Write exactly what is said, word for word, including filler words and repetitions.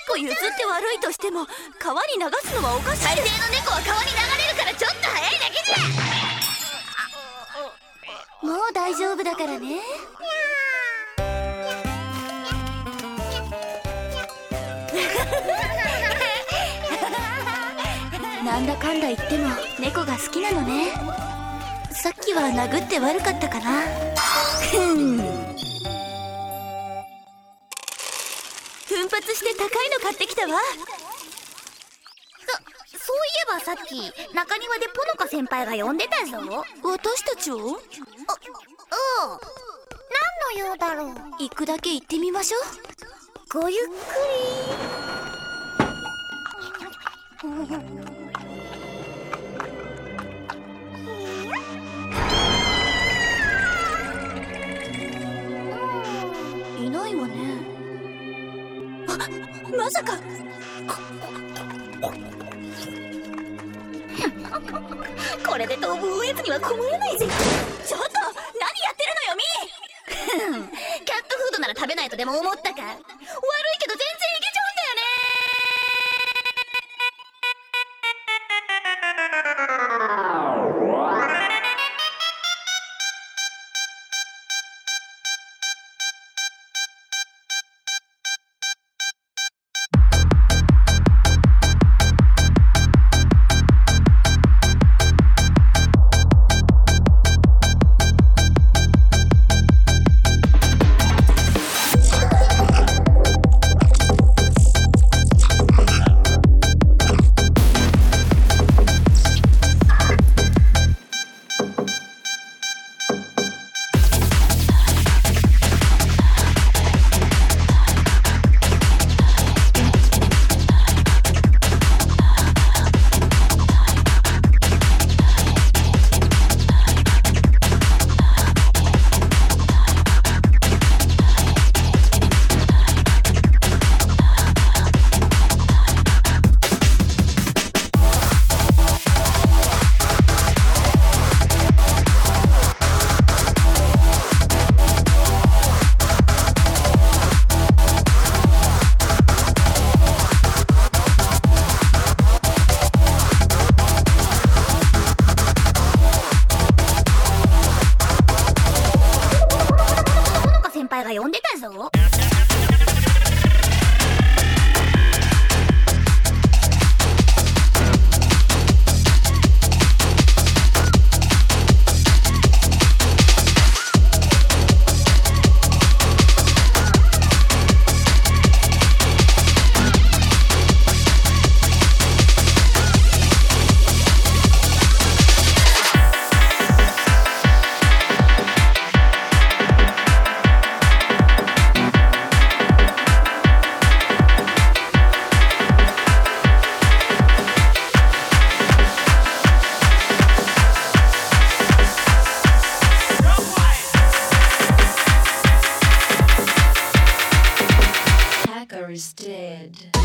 猫譲って悪いとしても川に流すのはおかしい。 大抵の猫は川に流れるからちょっと早いだけじゃ。 もう大丈夫だからね。なんだかんだ言っても猫が好きなのね。さっきは殴って悪かったかな。ふん。奮発して高いの買ってきたわ。 そ、そういえばさっき中庭でポノカ先輩が呼んでたぞ。 私たちを？あ、 うん。何の用だろう。 行くだけ行ってみましょう。ごゆっくり。 いないわね。あ、まさか。 これで当分おやつには困らないぜ。 ちょっと何やってるのよ、ミー。 キャットフードなら食べないとでも思ったか。悪いけど全然いけちゃうんだよね。が呼んでたぞ。 Is dead.